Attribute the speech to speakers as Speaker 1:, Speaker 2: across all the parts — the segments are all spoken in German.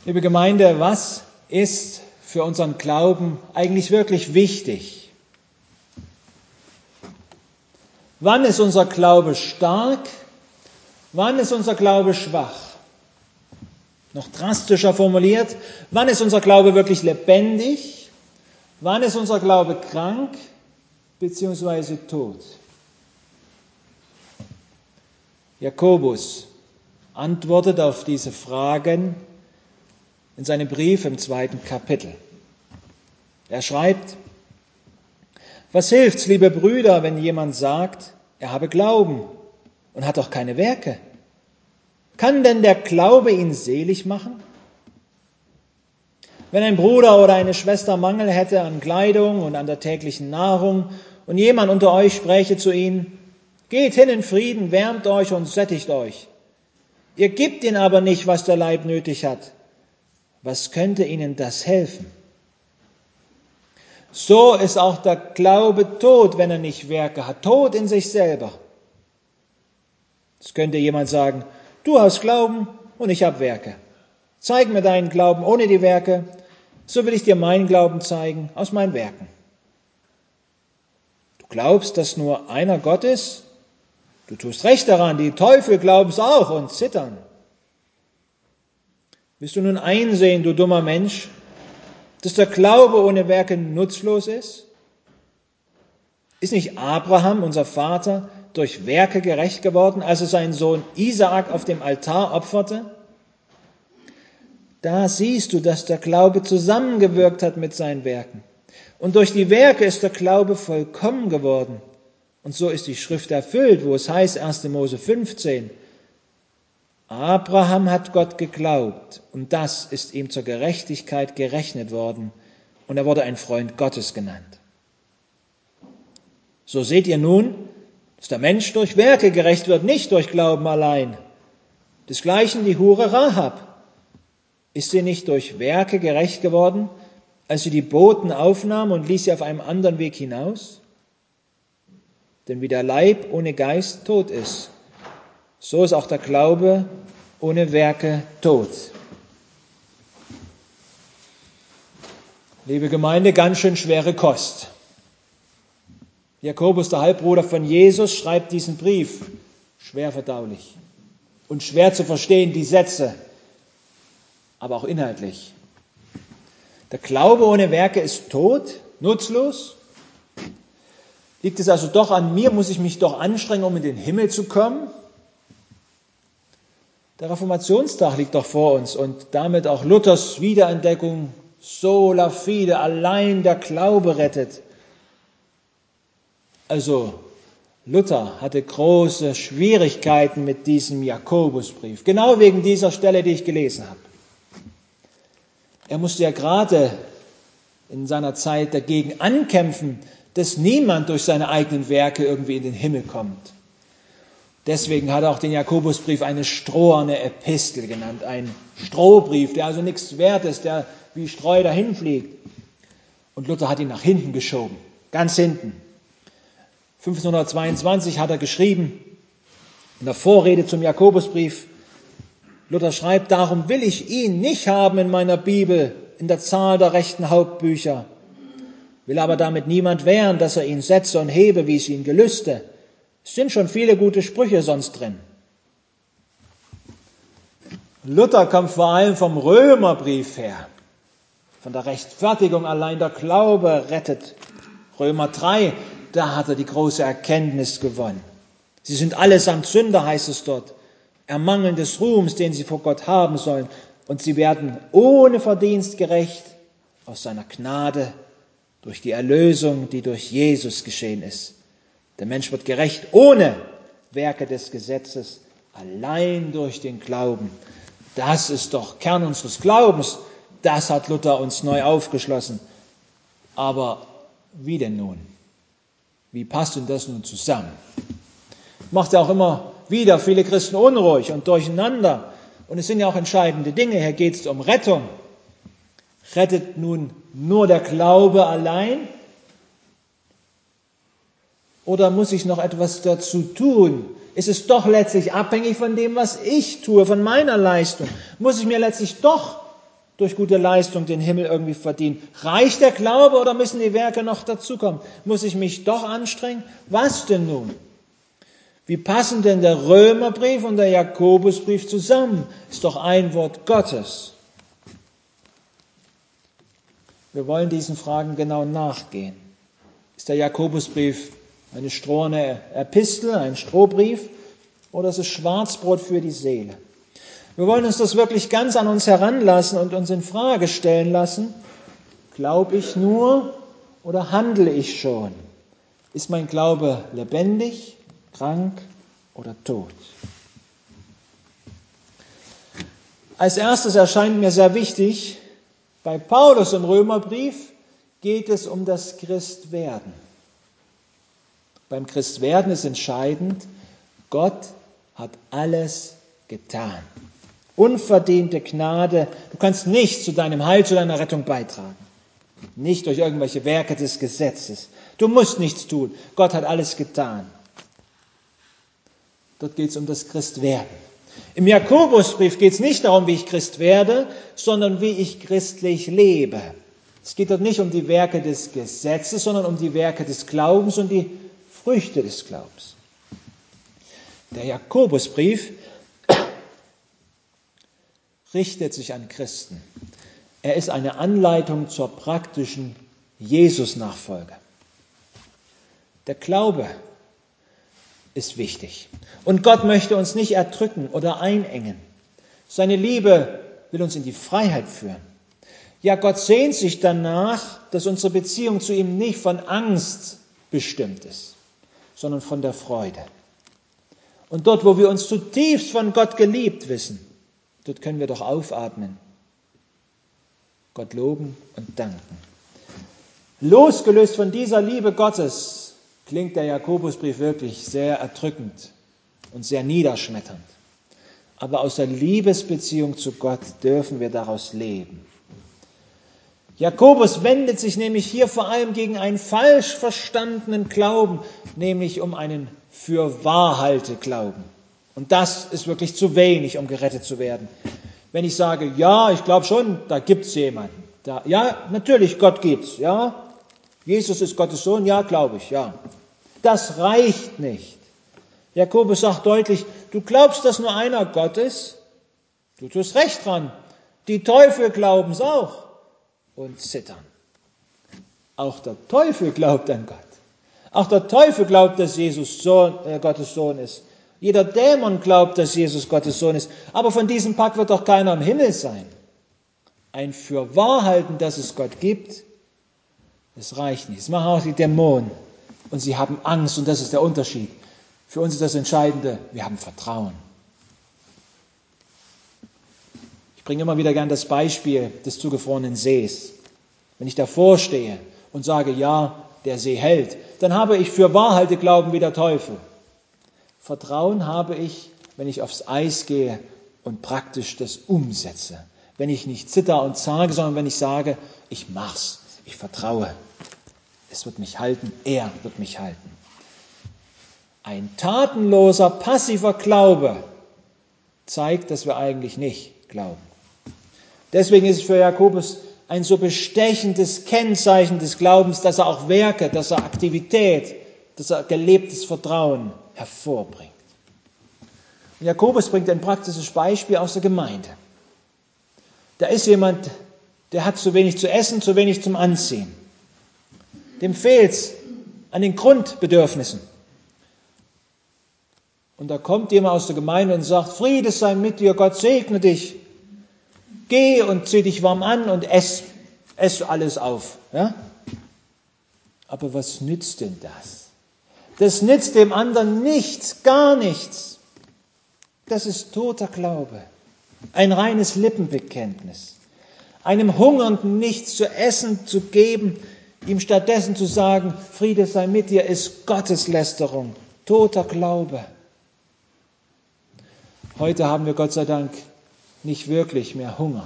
Speaker 1: Liebe Gemeinde, was ist für unseren Glauben eigentlich wirklich wichtig? Wann ist unser Glaube stark? Wann ist unser Glaube schwach? Noch drastischer formuliert, wann ist unser Glaube wirklich lebendig? Wann ist unser Glaube krank bzw. tot? Jakobus antwortet auf diese Fragen in seinem Brief im 2. Kapitel. Er schreibt: Was hilft's, liebe Brüder, wenn jemand sagt, er habe Glauben und hat doch keine Werke? Kann denn der Glaube ihn selig machen? Wenn ein Bruder oder eine Schwester Mangel hätte an Kleidung und an der täglichen Nahrung und jemand unter euch spräche zu ihnen: Geht hin in Frieden, wärmt euch und sättigt euch. Ihr gebt ihnen aber nicht, was der Leib nötig hat. Was könnte ihnen das helfen? So ist auch der Glaube tot, wenn er nicht Werke hat, tot in sich selber. Es könnte jemand sagen: Du hast Glauben und ich habe Werke. Zeig mir deinen Glauben ohne die Werke, so will ich dir meinen Glauben zeigen aus meinen Werken. Du glaubst, dass nur einer Gott ist? Du tust recht daran, die Teufel glauben es auch und zittern. Willst du nun einsehen, du dummer Mensch, dass der Glaube ohne Werke nutzlos ist? Ist nicht Abraham, unser Vater, durch Werke gerecht geworden, als er seinen Sohn Isaak auf dem Altar opferte? Da siehst du, dass der Glaube zusammengewirkt hat mit seinen Werken. Und durch die Werke ist der Glaube vollkommen geworden. Und so ist die Schrift erfüllt, wo es heißt, 1. Mose 15, Abraham hat Gott geglaubt und das ist ihm zur Gerechtigkeit gerechnet worden und er wurde ein Freund Gottes genannt. So seht ihr nun, dass der Mensch durch Werke gerecht wird, nicht durch Glauben allein. Desgleichen die Hure Rahab. Ist sie nicht durch Werke gerecht geworden, als sie die Boten aufnahm und ließ sie auf einem anderen Weg hinaus? Denn wie der Leib ohne Geist tot ist, so ist auch der Glaube ohne Werke tot. Liebe Gemeinde, ganz schön schwere Kost. Jakobus, der Halbbruder von Jesus, schreibt diesen Brief, schwer verdaulich und schwer zu verstehen, die Sätze, aber auch inhaltlich. Der Glaube ohne Werke ist tot, nutzlos. Liegt es also doch an mir, muss ich mich doch anstrengen, um in den Himmel zu kommen? Der Reformationstag liegt doch vor uns und damit auch Luthers Wiederentdeckung, sola fide, allein der Glaube rettet. Also Luther hatte große Schwierigkeiten mit diesem Jakobusbrief, genau wegen dieser Stelle, die ich gelesen habe. Er musste ja gerade in seiner Zeit dagegen ankämpfen, dass niemand durch seine eigenen Werke irgendwie in den Himmel kommt. Deswegen hat er auch den Jakobusbrief eine stroherne Epistel genannt, ein Strohbrief, der also nichts wert ist, der wie Streu dahinfliegt. Und Luther hat ihn nach hinten geschoben, ganz hinten. 1522 hat er geschrieben, in der Vorrede zum Jakobusbrief, Luther schreibt: Darum will ich ihn nicht haben in meiner Bibel, in der Zahl der rechten Hauptbücher. Will aber damit niemand wehren, dass er ihn setze und hebe, wie es ihm gelüste. Es sind schon viele gute Sprüche sonst drin. Luther kommt vor allem vom Römerbrief her, von der Rechtfertigung, allein der Glaube rettet. Römer 3, da hat er die große Erkenntnis gewonnen. Sie sind allesamt Sünder, heißt es dort, ermangeln des Ruhms, den sie vor Gott haben sollen, und sie werden ohne Verdienst gerecht aus seiner Gnade durch die Erlösung, die durch Jesus geschehen ist. Der Mensch wird gerecht ohne Werke des Gesetzes, allein durch den Glauben. Das ist doch Kern unseres Glaubens. Das hat Luther uns neu aufgeschlossen. Aber wie denn nun? Wie passt denn das nun zusammen? Macht ja auch immer wieder viele Christen unruhig und durcheinander. Und es sind ja auch entscheidende Dinge. Hier geht es um Rettung. Rettet nun nur der Glaube allein? Oder muss ich noch etwas dazu tun? Ist es doch letztlich abhängig von dem, was ich tue, von meiner Leistung? Muss ich mir letztlich doch durch gute Leistung den Himmel irgendwie verdienen. Reicht der Glaube oder müssen die Werke noch dazukommen? Muss ich mich doch anstrengen? Was denn nun? Wie passen denn der Römerbrief und der Jakobusbrief zusammen? Ist doch ein Wort Gottes. Wir wollen diesen Fragen genau nachgehen. Ist der Jakobusbrief eine stroherne Epistel, ein Strohbrief, oder ist es Schwarzbrot für die Seele? Wir wollen uns das wirklich ganz an uns heranlassen und uns in Frage stellen lassen. Glaube ich nur oder handle ich schon? Ist mein Glaube lebendig, krank oder tot? Als erstes erscheint mir sehr wichtig, bei Paulus im Römerbrief geht es um das Christwerden. Beim Christwerden ist entscheidend, Gott hat alles getan. Unverdiente Gnade. Du kannst nichts zu deinem Heil, zu deiner Rettung beitragen. Nicht durch irgendwelche Werke des Gesetzes. Du musst nichts tun. Gott hat alles getan. Dort geht es um das Christwerden. Im Jakobusbrief geht es nicht darum, wie ich Christ werde, sondern wie ich christlich lebe. Es geht dort nicht um die Werke des Gesetzes, sondern um die Werke des Glaubens und die Früchte des Glaubens. Der Jakobusbrief richtet sich an Christen. Er ist eine Anleitung zur praktischen Jesus-Nachfolge. Der Glaube ist wichtig. Und Gott möchte uns nicht erdrücken oder einengen. Seine Liebe will uns in die Freiheit führen. Ja, Gott sehnt sich danach, dass unsere Beziehung zu ihm nicht von Angst bestimmt ist, sondern von der Freude. Und dort, wo wir uns zutiefst von Gott geliebt wissen, dort können wir doch aufatmen, Gott loben und danken. Losgelöst von dieser Liebe Gottes klingt der Jakobusbrief wirklich sehr erdrückend und sehr niederschmetternd. Aber aus der Liebesbeziehung zu Gott dürfen wir daraus leben. Jakobus wendet sich nämlich hier vor allem gegen einen falsch verstandenen Glauben, nämlich um einen Fürwahrhalte-Glauben. Und das ist wirklich zu wenig, um gerettet zu werden. Wenn ich sage, ja, ich glaube schon, da gibt's jemanden. Ja, natürlich, Gott gibt's, ja. Jesus ist Gottes Sohn, ja, glaube ich, ja. Das reicht nicht. Jakobus sagt deutlich, du glaubst, dass nur einer Gott ist? Du tust recht dran. Die Teufel glauben's auch und zittern. Auch der Teufel glaubt an Gott. Auch der Teufel glaubt, dass Jesus Gottes Sohn ist. Jeder Dämon glaubt, dass Jesus Gottes Sohn ist. Aber von diesem Pakt wird doch keiner im Himmel sein. Ein Fürwahrhalten, dass es Gott gibt, das reicht nicht. Das machen auch die Dämonen. Und sie haben Angst und das ist der Unterschied. Für uns ist das Entscheidende, wir haben Vertrauen. Ich bringe immer wieder gern das Beispiel des zugefrorenen Sees. Wenn ich davor stehe und sage, ja, der See hält, dann habe ich Fürwahrhalte Glauben wie der Teufel. Vertrauen habe ich, wenn ich aufs Eis gehe und praktisch das umsetze. Wenn ich nicht zitter und zage, sondern wenn ich sage, ich mach's, ich vertraue. Es wird mich halten, er wird mich halten. Ein tatenloser, passiver Glaube zeigt, dass wir eigentlich nicht glauben. Deswegen ist es für Jakobus ein so bestechendes Kennzeichen des Glaubens, dass er auch Werke, dass er Aktivität, dass er gelebtes Vertrauen hervorbringt. Und Jakobus bringt ein praktisches Beispiel aus der Gemeinde. Da ist jemand, der hat zu wenig zu essen, zu wenig zum Anziehen. Dem fehlt's an den Grundbedürfnissen. Und da kommt jemand aus der Gemeinde und sagt, Friede sei mit dir, Gott segne dich. Geh und zieh dich warm an und ess alles auf. Ja? Aber was nützt denn das? Das nützt dem anderen nichts, gar nichts. Das ist toter Glaube. Ein reines Lippenbekenntnis. Einem Hungernden nichts zu essen zu geben, ihm stattdessen zu sagen, Friede sei mit dir, ist Gotteslästerung. Toter Glaube. Heute haben wir Gott sei Dank nicht wirklich mehr Hunger.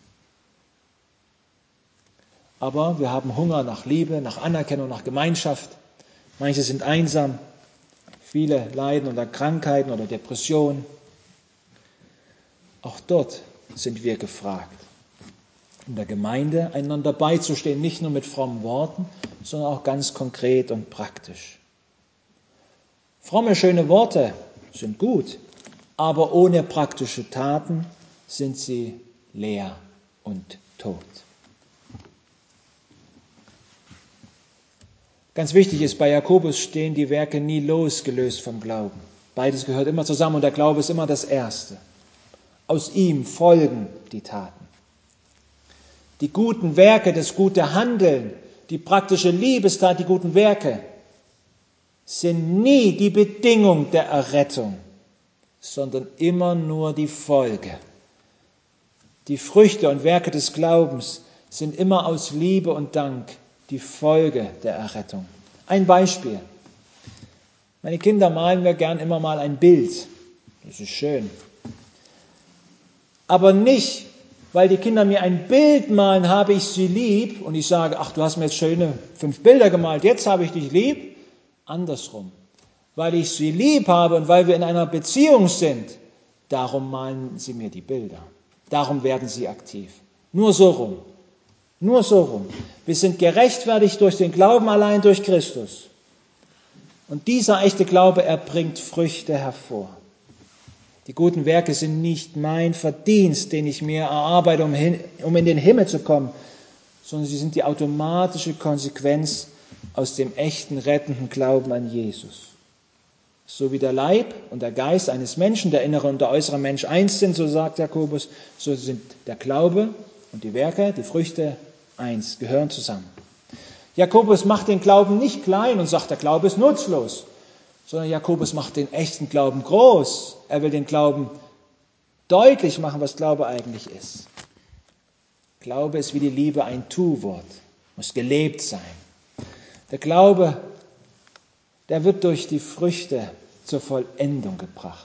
Speaker 1: Aber wir haben Hunger nach Liebe, nach Anerkennung, nach Gemeinschaft. Manche sind einsam, viele leiden unter Krankheiten oder Depressionen. Auch dort sind wir gefragt. in der Gemeinde einander beizustehen, nicht nur mit frommen Worten, sondern auch ganz konkret und praktisch. Fromme, schöne Worte sind gut, aber ohne praktische Taten sind sie leer und tot. Ganz wichtig ist, bei Jakobus stehen die Werke nie losgelöst vom Glauben. Beides gehört immer zusammen und der Glaube ist immer das Erste. Aus ihm folgen die Taten. Die guten Werke, das gute Handeln, die praktische Liebestat, die guten Werke sind nie die Bedingung der Errettung, sondern immer nur die Folge. Die Früchte und Werke des Glaubens sind immer aus Liebe und Dank die Folge der Errettung. Ein Beispiel. Meine Kinder malen mir gern immer mal ein Bild. Das ist schön. Aber nicht, weil die Kinder mir ein Bild malen, habe ich sie lieb und ich sage, ach, du hast mir jetzt schöne 5 Bilder gemalt, jetzt habe ich dich lieb. Andersrum. Weil ich sie lieb habe und weil wir in einer Beziehung sind, darum malen sie mir die Bilder. Darum werden sie aktiv. Nur so rum. Nur so rum. Wir sind gerechtfertigt durch den Glauben allein durch Christus. Und dieser echte Glaube, er bringt Früchte hervor. Die guten Werke sind nicht mein Verdienst, den ich mir erarbeite, um in den Himmel zu kommen, sondern sie sind die automatische Konsequenz aus dem echten, rettenden Glauben an Jesus. So wie der Leib und der Geist eines Menschen, der innere und der äußere Mensch eins sind, so sagt Jakobus, so sind der Glaube und die Werke, die Früchte eins, gehören zusammen. Jakobus macht den Glauben nicht klein und sagt, der Glaube ist nutzlos, sondern Jakobus macht den echten Glauben groß. Er will den Glauben deutlich machen, was Glaube eigentlich ist. Glaube ist wie die Liebe ein Tu-Wort, muss gelebt sein. Der Glaube, der wird durch die Früchte zur Vollendung gebracht.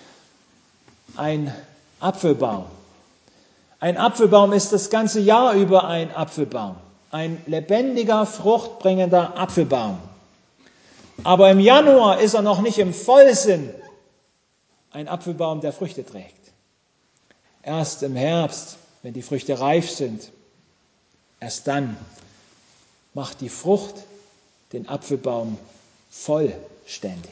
Speaker 1: Ein Apfelbaum. Ein Apfelbaum ist das ganze Jahr über ein Apfelbaum. Ein lebendiger, fruchtbringender Apfelbaum. Aber im Januar ist er noch nicht im Vollsinn ein Apfelbaum, der Früchte trägt. Erst im Herbst, wenn die Früchte reif sind, erst dann macht die Frucht den Apfelbaum vollständig.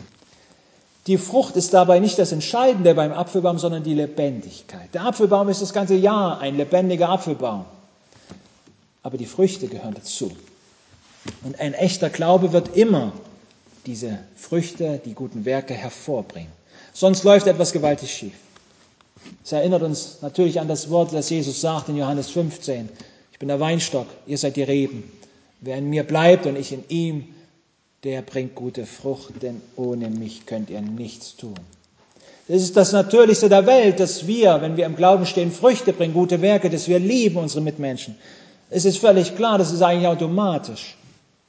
Speaker 1: Die Frucht ist dabei nicht das Entscheidende beim Apfelbaum, sondern die Lebendigkeit. Der Apfelbaum ist das ganze Jahr ein lebendiger Apfelbaum. Aber die Früchte gehören dazu. Und ein echter Glaube wird immer diese Früchte, die guten Werke hervorbringen. Sonst läuft etwas gewaltig schief. Es erinnert uns natürlich an das Wort, das Jesus sagt in Johannes 15. Ich bin der Weinstock, ihr seid die Reben. Wer in mir bleibt und ich in ihm, der bringt gute Frucht, denn ohne mich könnt ihr nichts tun. Das ist das Natürlichste der Welt, dass wir, wenn wir im Glauben stehen, Früchte bringen, gute Werke, dass wir lieben unsere Mitmenschen. Es ist völlig klar, das ist eigentlich automatisch.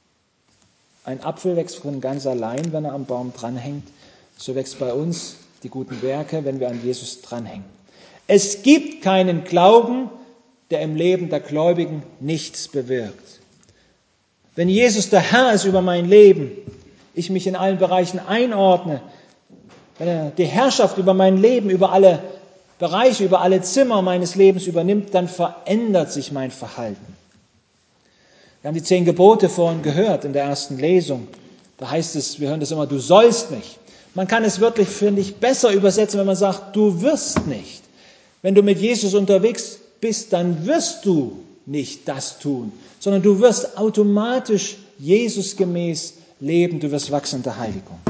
Speaker 1: Ein Apfel wächst von ganz allein, wenn er am Baum dranhängt. So wächst bei uns die guten Werke, wenn wir an Jesus dranhängen. Es gibt keinen Glauben, der im Leben der Gläubigen nichts bewirkt. Wenn Jesus der Herr ist über mein Leben, ich mich in allen Bereichen einordne, wenn er die Herrschaft über mein Leben, über alle Bereiche, über alle Zimmer meines Lebens übernimmt, dann verändert sich mein Verhalten. Wir haben die 10 Gebote vorhin gehört in der ersten Lesung. Da heißt es, wir hören das immer, du sollst nicht. Man kann es wirklich, finde ich, besser übersetzen, wenn man sagt, du wirst nicht. Wenn du mit Jesus unterwegs bist, dann wirst du nicht das tun, sondern du wirst automatisch Jesusgemäß leben, du wirst wachsen in der Heiligung.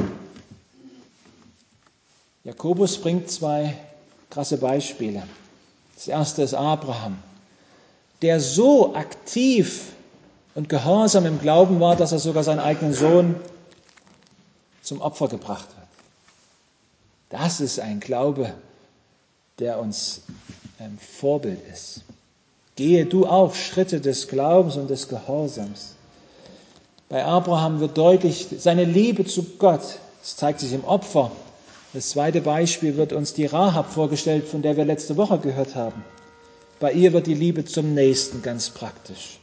Speaker 1: Jakobus bringt 2 krasse Beispiele. Das erste ist Abraham, der so aktiv und gehorsam im Glauben war, dass er sogar seinen eigenen Sohn zum Opfer gebracht hat. Das ist ein Glaube, der uns Vorbild ist. Gehe du auch Schritte des Glaubens und des Gehorsams. Bei Abraham wird deutlich seine Liebe zu Gott. Das zeigt sich im Opfer. Das zweite Beispiel wird uns die Rahab vorgestellt, von der wir letzte Woche gehört haben. Bei ihr wird die Liebe zum Nächsten ganz praktisch.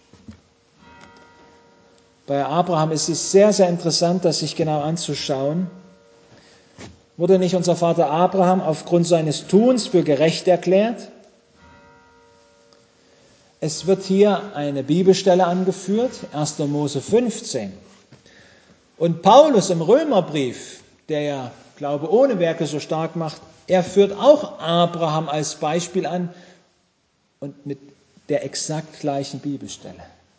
Speaker 1: Bei Abraham ist es sehr, sehr interessant, das sich genau anzuschauen. Wurde nicht unser Vater Abraham aufgrund seines Tuns für gerecht erklärt? Es wird hier eine Bibelstelle angeführt, 1. Mose 15. Und Paulus im Römerbrief, der ja Glaube ohne Werke so stark macht, er führt auch Abraham als Beispiel an und mit der exakt gleichen Bibelstelle.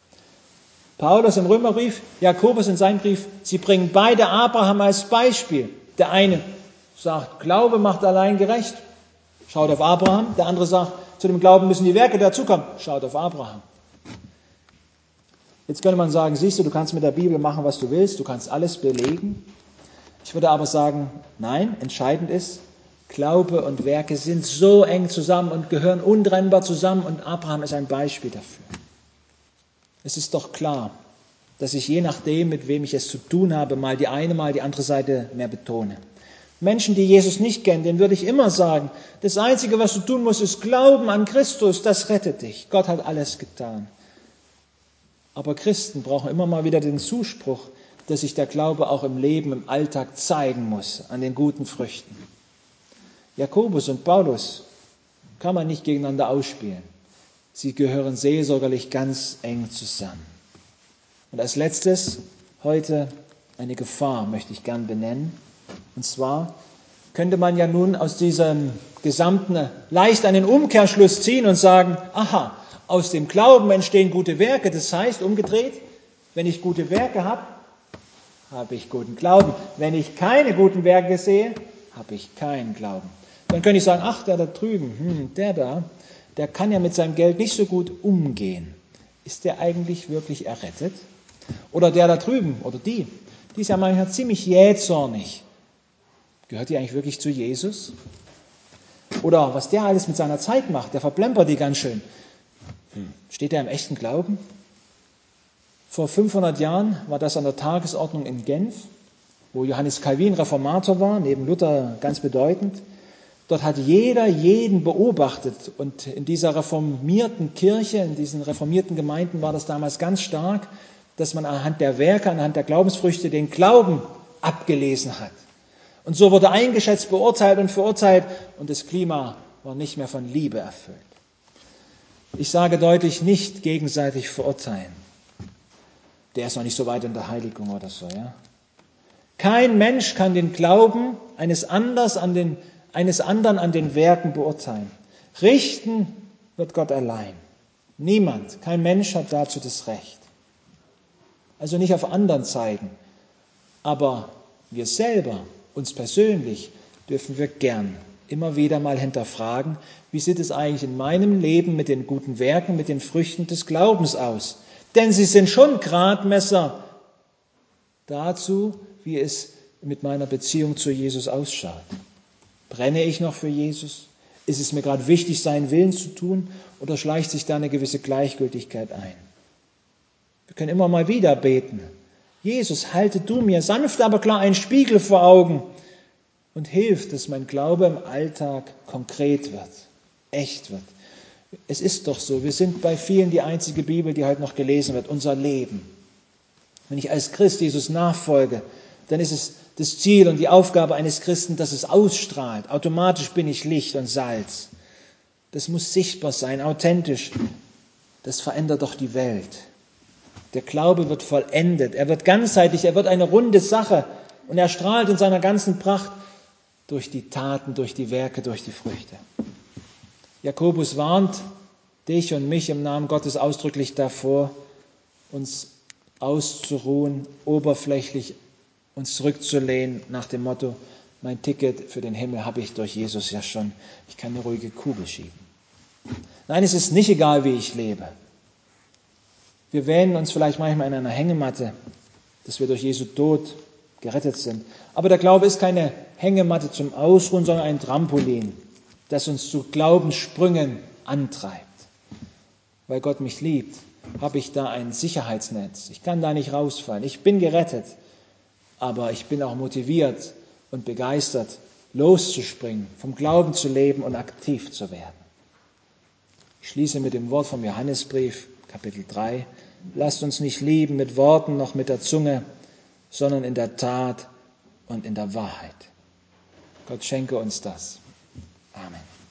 Speaker 1: Paulus im Römerbrief, Jakobus in seinem Brief, sie bringen beide Abraham als Beispiel. Der eine sagt, Glaube macht allein gerecht, schaut auf Abraham. Der andere sagt, zu dem Glauben müssen die Werke dazukommen, schaut auf Abraham. Jetzt könnte man sagen, siehst du, du kannst mit der Bibel machen, was du willst, du kannst alles belegen. Ich würde aber sagen, nein, entscheidend ist, Glaube und Werke sind so eng zusammen und gehören untrennbar zusammen und Abraham ist ein Beispiel dafür. Es ist doch klar, dass ich je nachdem, mit wem ich es zu tun habe, mal die eine, mal die andere Seite mehr betone. Menschen, die Jesus nicht kennen, denen würde ich immer sagen, das Einzige, was du tun musst, ist Glauben an Christus, das rettet dich. Gott hat alles getan. Aber Christen brauchen immer mal wieder den Zuspruch, dass sich der Glaube auch im Leben, im Alltag zeigen muss, an den guten Früchten. Jakobus und Paulus kann man nicht gegeneinander ausspielen. Sie gehören seelsorgerlich ganz eng zusammen. Und als letztes heute eine Gefahr möchte ich gern benennen. Und zwar könnte man ja nun aus diesem Gesamten leicht einen Umkehrschluss ziehen und sagen, aha, aus dem Glauben entstehen gute Werke. Das heißt, umgedreht, wenn ich gute Werke habe, habe ich guten Glauben. Wenn ich keine guten Werke sehe, habe ich keinen Glauben. Dann könnte ich sagen, ach, der da drüben, der kann ja mit seinem Geld nicht so gut umgehen. Ist der eigentlich wirklich errettet? Oder der da drüben, oder die ist ja manchmal ziemlich jähzornig. Gehört die eigentlich wirklich zu Jesus? Oder was der alles mit seiner Zeit macht, der verplempert die ganz schön. Steht er im echten Glauben? Vor 500 Jahren war das an der Tagesordnung in Genf, wo Johannes Calvin Reformator war, neben Luther ganz bedeutend. Dort hat jeder jeden beobachtet und in dieser reformierten Kirche, in diesen reformierten Gemeinden war das damals ganz stark, dass man anhand der Werke, anhand der Glaubensfrüchte den Glauben abgelesen hat. Und so wurde eingeschätzt, beurteilt und verurteilt und das Klima war nicht mehr von Liebe erfüllt. Ich sage deutlich, nicht gegenseitig verurteilen. Der ist noch nicht so weit in der Heiligung oder so. Ja? Kein Mensch kann den Glauben eines anderen an den Werken beurteilen. Richten wird Gott allein. Niemand, kein Mensch hat dazu das Recht. Also nicht auf anderen zeigen, aber wir selber, uns persönlich, dürfen wir gern immer wieder mal hinterfragen, wie sieht es eigentlich in meinem Leben mit den guten Werken, mit den Früchten des Glaubens aus? Denn sie sind schon Gradmesser dazu, wie es mit meiner Beziehung zu Jesus ausschaut. Brenne ich noch für Jesus? Ist es mir gerade wichtig, seinen Willen zu tun? Oder schleicht sich da eine gewisse Gleichgültigkeit ein? Wir können immer mal wieder beten. Jesus, halte du mir sanft, aber klar einen Spiegel vor Augen und hilf, dass mein Glaube im Alltag konkret wird, echt wird. Es ist doch so, wir sind bei vielen die einzige Bibel, die heute noch gelesen wird, unser Leben. Wenn ich als Christ Jesus nachfolge, dann ist es das Ziel und die Aufgabe eines Christen, dass es ausstrahlt. Automatisch bin ich Licht und Salz. Das muss sichtbar sein, authentisch. Das verändert doch die Welt. Der Glaube wird vollendet, er wird ganzheitlich, er wird eine runde Sache und er strahlt in seiner ganzen Pracht durch die Taten, durch die Werke, durch die Früchte. Jakobus warnt dich und mich im Namen Gottes ausdrücklich davor, uns auszuruhen, oberflächlich uns zurückzulehnen nach dem Motto, mein Ticket für den Himmel habe ich durch Jesus ja schon, ich kann eine ruhige Kugel schieben. Nein, es ist nicht egal, wie ich lebe. Wir wähnen uns vielleicht manchmal in einer Hängematte, dass wir durch Jesu Tod gerettet sind. Aber der Glaube ist keine Hängematte zum Ausruhen, sondern ein Trampolin, das uns zu Glaubenssprüngen antreibt. Weil Gott mich liebt, habe ich da ein Sicherheitsnetz. Ich kann da nicht rausfallen. Ich bin gerettet, aber ich bin auch motiviert und begeistert, loszuspringen, vom Glauben zu leben und aktiv zu werden. Ich schließe mit dem Wort vom Johannesbrief, Kapitel 3. Lasst uns nicht lieben mit Worten noch mit der Zunge, sondern in der Tat und in der Wahrheit. Gott schenke uns das. Amen.